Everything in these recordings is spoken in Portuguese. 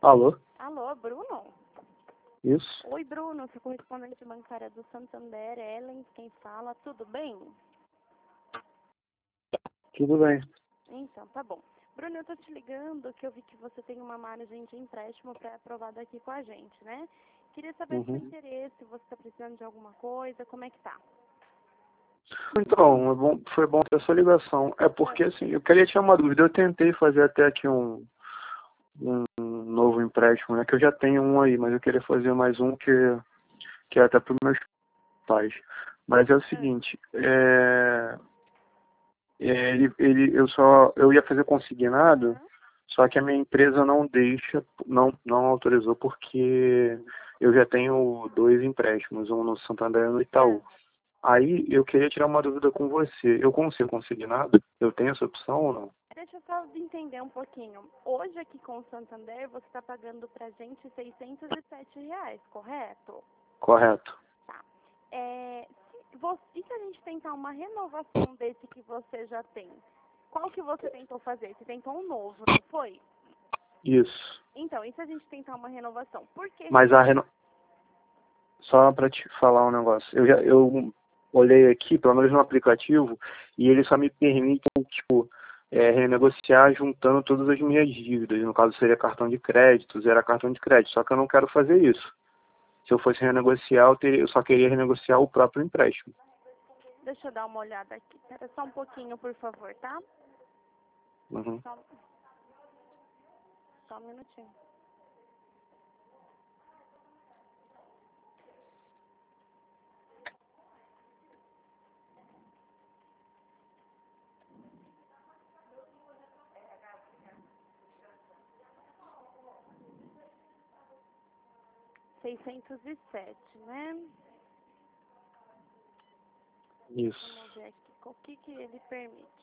Alô? Alô, Bruno? Isso. Oi, Bruno, sou correspondente bancária do Santander, Ellen, quem fala, tudo bem? Tudo bem. Então, tá bom. Bruno, eu tô te ligando que eu vi que você tem uma margem de empréstimo pré-aprovada aqui com a gente, né? Queria saber se o interesse, se você tá precisando de alguma coisa, como é que tá? Então, foi bom ter essa ligação. É porque, assim, eu queria tirar uma dúvida. Eu tentei fazer até aqui um novo empréstimo, né? Que eu já tenho um aí, mas eu queria fazer mais um que é até para os meus pais. Mas é o seguinte, eu ia fazer consignado, só que a minha empresa não deixa, não autorizou, porque eu já tenho 2 empréstimos, um no Santander e no Itaú. Aí eu queria tirar uma dúvida com você. Eu consigo consignado? Eu tenho essa opção ou não? Deixa eu só entender um pouquinho. Hoje aqui com o Santander, você está pagando pra gente R$ 607, correto? Correto. Tá. E se a gente tentar uma renovação desse que você já tem? Qual que você tentou fazer? Você tentou um novo, não foi? Isso. Então, e se a gente tentar uma renovação? Por que? Mas só para te falar um negócio. Eu olhei aqui, pelo menos no aplicativo, e ele só me permite, tipo, renegociar juntando todas as minhas dívidas. No caso, seria cartão de crédito, zerar cartão de crédito. Só que eu não quero fazer isso. Se eu fosse renegociar, eu só queria renegociar o próprio empréstimo. Deixa eu dar uma olhada aqui. Espera só um pouquinho, por favor, tá? Uhum. Só um minutinho. R$ 607, né? Isso. Vamos ver aqui. O que ele permite?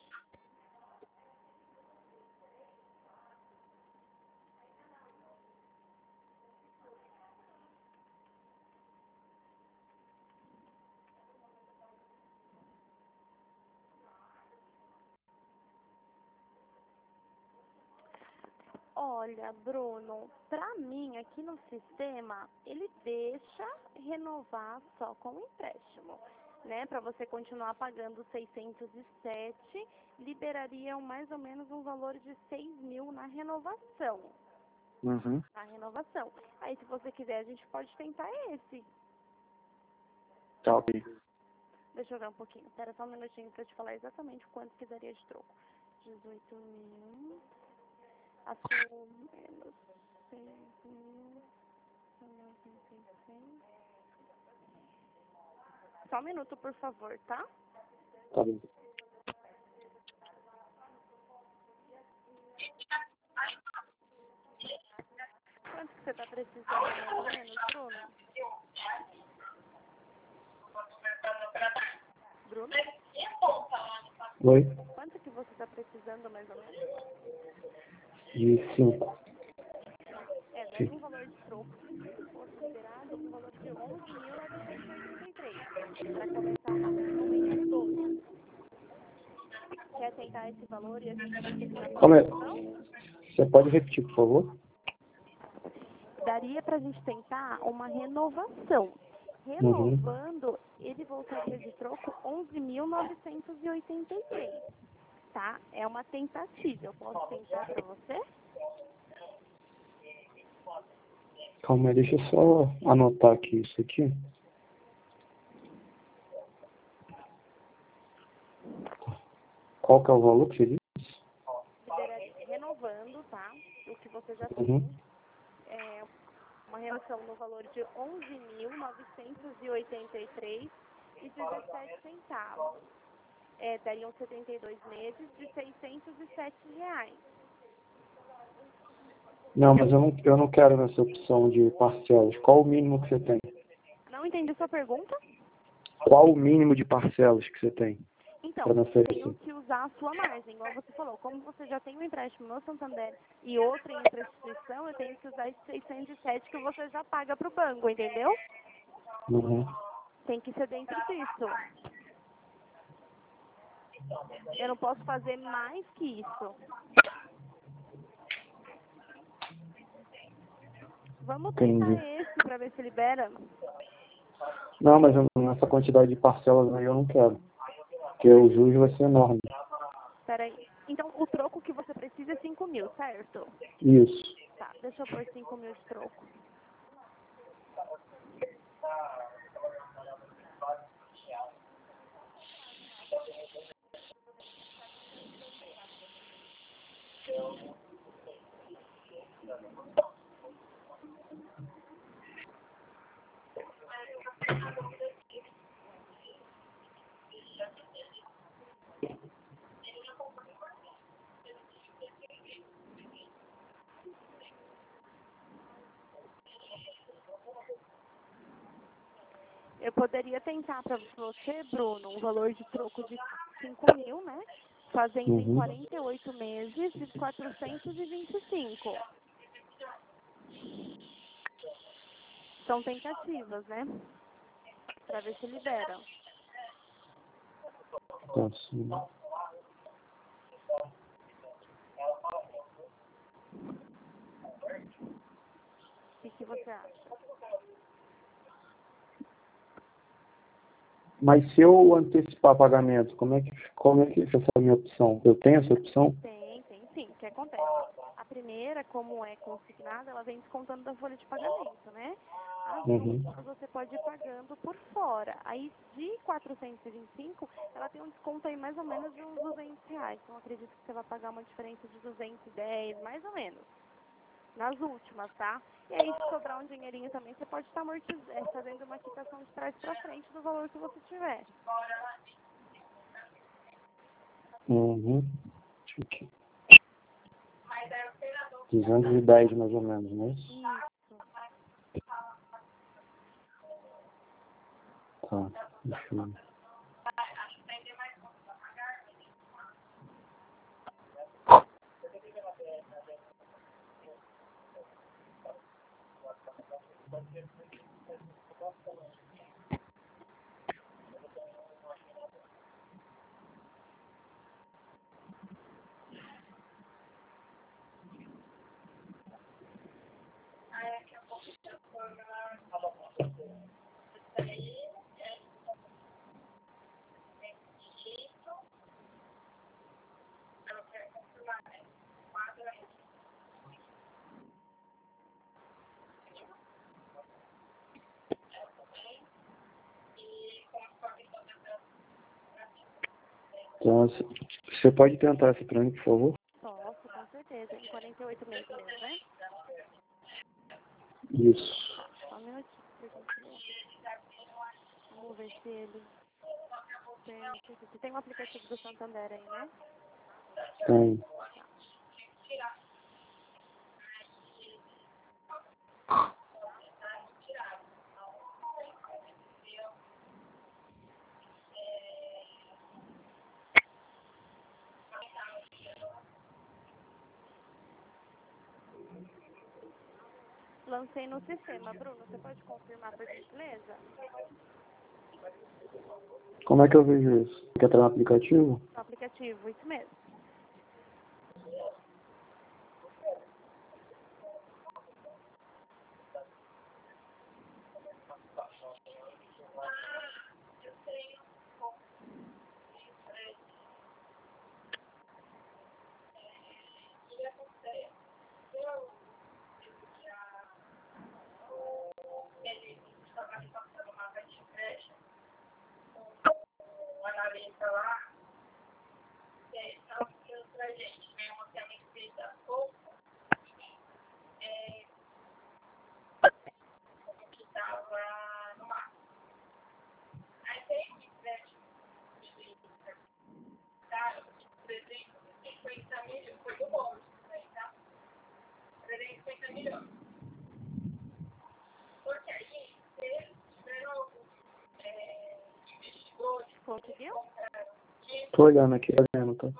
Olha, Bruno, pra mim, aqui no sistema, ele deixa renovar só com o empréstimo, né? Para você continuar pagando 607, liberaria mais ou menos um valor de 6.000 na renovação. Uhum. A renovação. Aí, se você quiser, a gente pode tentar esse. Tá ok. Deixa eu ver um pouquinho. Espera só um minutinho pra eu te falar exatamente quanto que daria de troco. 18.000. Assumo menos 6.000. Só um minuto, por favor, tá? Tá bem. Quanto que você tá precisando, mais ou menos, Bruno? Bruno? Oi? Quanto que você tá precisando, mais ou menos? De 5. Daria um valor de troco, se fosse liberado, um valor de 11.983. Para começar a pagar no mês 12. Quer tentar esse valor e a gente vai terminar com a Calma aí. renovação? Você pode repetir, por favor? Daria pra gente tentar uma renovação. Uhum. Renovando, ele voltaria de troco 11.983, tá? É uma tentativa. Eu posso tentar pra você? Calma aí, deixa eu só anotar aqui isso aqui. Qual que é o valor que você disse? Liberaria, renovando, tá? O que você já Uhum. tem. É uma renovação no valor de 11.983,17 centavos. Dariam 72 meses de R$ 607. Não, mas eu não quero nessa opção de parcelas. Qual o mínimo que você tem? Não entendi sua pergunta? Qual o mínimo de parcelas que você tem Então, para me eu oferecer? tenho que usar a sua margem, igual você falou. Como você já tem um empréstimo no Santander e outro em outra instituição, eu tenho que usar esse 607 que você já paga para o banco, entendeu? Uhum. Tem que ser dentro disso. Eu não posso fazer mais que isso. Vamos tentar Entendi. esse pra ver se libera. Não, mas nessa quantidade de parcelas aí eu não quero. Porque o juros vai ser enorme. Peraí. Então, o troco que você precisa é 5 mil, certo? Isso. Tá, deixa eu pôr 5 mil de troco. Eu poderia tentar para você, Bruno, um valor de troco de 5 mil, né? Fazendo em 48 meses de 425. São tentativas, né? Para ver se libera. Assim. O que você acha? Mas se eu antecipar pagamento, como é que essa é a minha opção? Eu tenho essa opção? Tem sim. O que acontece? A primeira, como é consignada, ela vem descontando da folha de pagamento, né? As últimas você pode ir pagando por fora. Aí, de 425, ela tem um desconto aí mais ou menos de uns R$ 200. Então, acredito que você vai pagar uma diferença de 210, mais ou menos. Nas últimas, tá? E aí, se sobrar um dinheirinho também, você pode estar fazendo uma quitação de trás para frente do valor que você tiver. Aqui. 210 mais ou menos, não é isso? Isso. Tá, deixa eu... Então, você pode tentar essa para mim, por favor? Posso, com certeza. Em 48 meses mesmo, né? Isso. Tá, só um minutinho, por gentileza. Vamos ver se ele... Você tem um aplicativo do Santander aí, né? Tem. Lancei no sistema. Bruno, você pode confirmar, por gentileza? Como é que eu vejo isso? Quer entrar no aplicativo? No aplicativo, isso mesmo. Conseguiu? Tô olhando aqui, tá vendo, tá?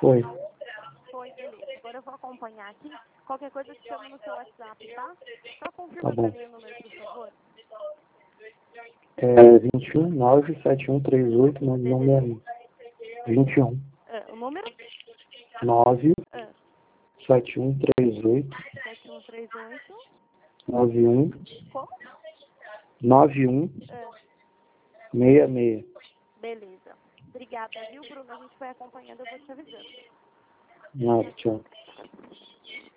Foi. Foi, beleza. Agora eu vou acompanhar aqui. Qualquer coisa eu te chamo no seu WhatsApp, tá? Só Tá confirma bom. pra mim o número, por favor. É 21 971 38 961. 21 O número? 9 Ah, 7138 7138. 91 Como? 91 Ah, 66. beleza. Obrigada, viu, Bruno? A gente vai acompanhando, eu vou te avisando. Nada, tchau.